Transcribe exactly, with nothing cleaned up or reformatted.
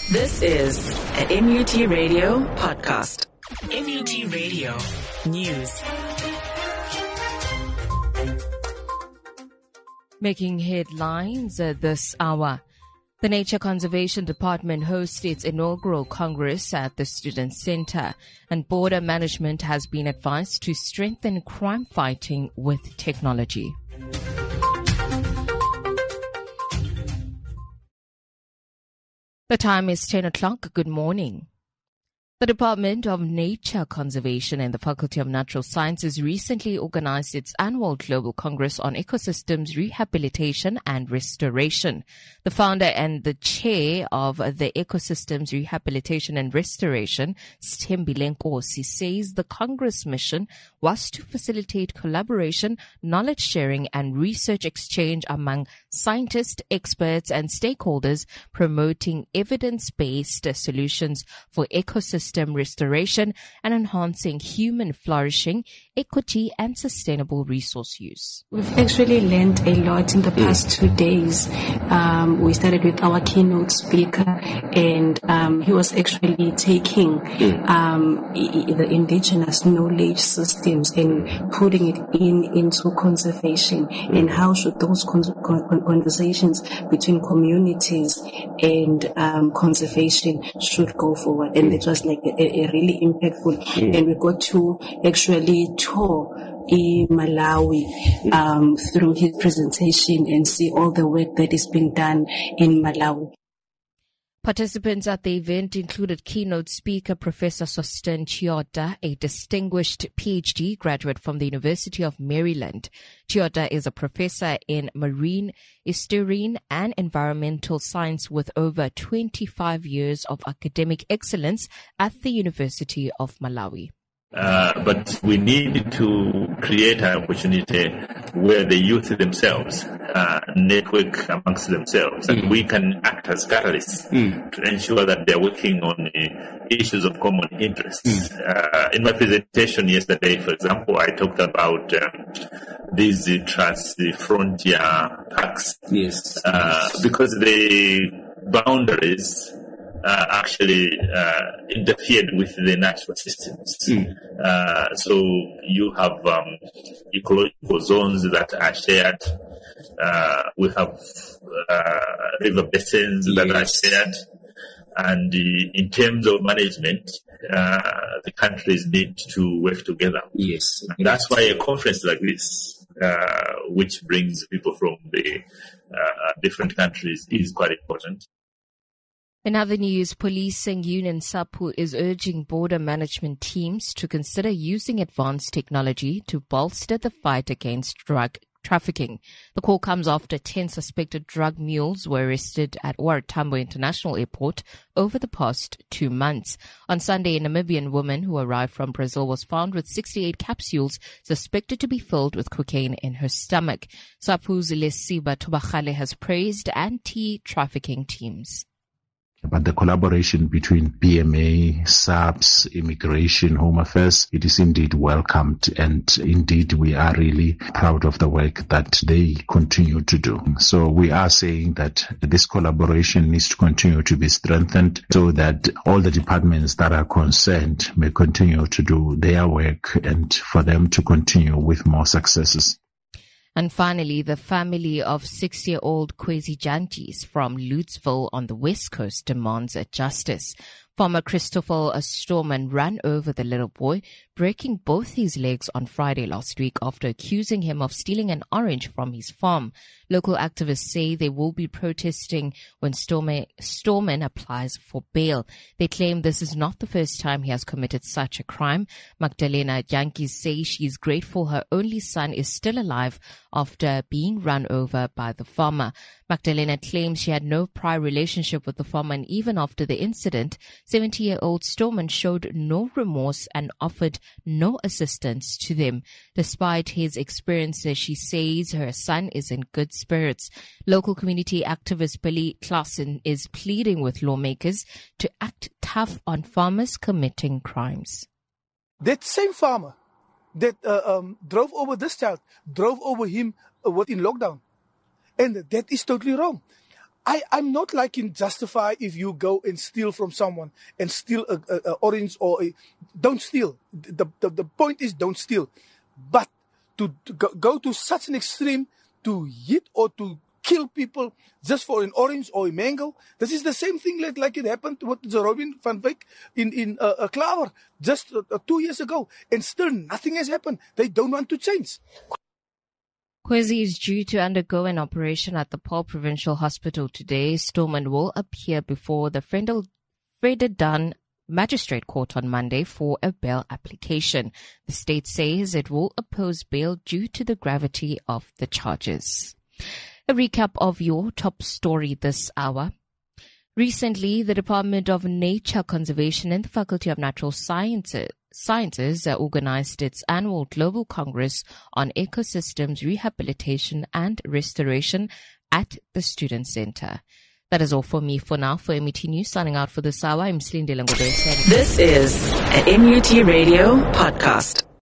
This is an M U T Radio podcast. M U T Radio News. Making headlines uh, this hour. The Nature Conservation Department hosts its inaugural Congress at the Student Center, and border management has been advised to strengthen crime fighting with technology. The time is ten o'clock. Good morning. The Department of Nature Conservation and the Faculty of Natural Sciences recently organized its annual Global Congress on Ecosystems Rehabilitation and Restoration. The founder and the chair of the Ecosystems Rehabilitation and Restoration, Sthembile Nkosi, says the Congress mission was to facilitate collaboration, knowledge sharing, and research exchange among scientists, experts, and stakeholders, promoting evidence-based solutions for ecosystem restoration and enhancing human flourishing, equity, and sustainable resource use. We've actually learned a lot in the past two days. Um, we started with our keynote speaker, and um, he was actually taking um, the indigenous knowledge systems and putting it in into conservation, and how should those con- con- conversations between communities and um, conservation should go forward. And it was like a, a really impactful, mm. and we got to actually tour in Malawi um, through his presentation and see all the work that is being done in Malawi. Participants at the event included keynote speaker Professor Sostin Chiota, a distinguished P H D graduate from the University of Maryland. Chiota is a professor in marine, estuarine, and environmental science with over twenty-five years of academic excellence at the University of Malawi. Uh, but we need to create an opportunity where the youth themselves uh, network amongst themselves, mm. and we can act as catalysts mm. to ensure that they're working on uh, issues of common interest. Mm. Uh, in my presentation yesterday, for example, I talked about um, these uh, trans-frontier parks. Yes. Uh, because the boundaries Uh, actually uh, interfered with the natural systems. Mm. Uh, so you have um, ecological zones that are shared. Uh, we have uh, river basins that yes. are shared. And uh, in terms of management, uh, the countries need to work together. Yes. And that's why a conference like this, uh, which brings people from the uh, different countries, is quite important. In other news, policing union SAPU is urging border management teams to consider using advanced technology to bolster the fight against drug trafficking. The call comes after ten suspected drug mules were arrested at O R Tambo International Airport over the past two months. On Sunday, a Namibian woman who arrived from Brazil was found with sixty-eight capsules suspected to be filled with cocaine in her stomach. SAPU's Lesiba Tobachale has praised anti-trafficking teams. But the collaboration between P M A, SAPS, Immigration, Home Affairs, it is indeed welcomed. And indeed, we are really proud of the work that they continue to do. So we are saying that this collaboration needs to continue to be strengthened so that all the departments that are concerned may continue to do their work and for them to continue with more successes. And finally, the family of six-year-old Kwesi Jantjies from Lutzville on the West Coast demands justice. Farmer Christopher Storman ran over the little boy, breaking both his legs on Friday last week after accusing him of stealing an orange from his farm. Local activists say they will be protesting when Storman, Storman applies for bail. They claim this is not the first time he has committed such a crime. Magdalena Jantjies says she is grateful her only son is still alive after being run over by the farmer. Magdalena claims she had no prior relationship with the farmer, and even after the incident, seventy-year-old Storman showed no remorse and offered no assistance to them. Despite his experiences, she says her son is in good spirits. Local community activist Billy Klassen is pleading with lawmakers to act tough on farmers committing crimes. That same farmer that uh, um, drove over this child, drove over him uh, within lockdown. And that is totally wrong. I, I'm not like in Justify if you go and steal from someone and steal a, a, a orange or a, don't steal. The, the, the point is don't steal. But to, to go, go to such an extreme to hit or to kill people just for an orange or a mango, this is the same thing like, like it happened with Robin van Wyk in, in uh, uh, Klaver just uh, uh, two years ago. And still nothing has happened. They don't want to change. Kwezi is due to undergo an operation at the Paarl Provincial Hospital today. Stoneman will appear before the Vredendal Magistrate Court on Monday for a bail application. The state says it will oppose bail due to the gravity of the charges. A recap of your top story this hour. Recently, the Department of Nature Conservation and the Faculty of Natural Sciences Sciences organized its annual Global Congress on Ecosystems Rehabilitation and Restoration at the Student Center. That is all for me for now. For M U T News, signing out for this hour, I'm Slindile Ngobese. This is an M U T Radio podcast.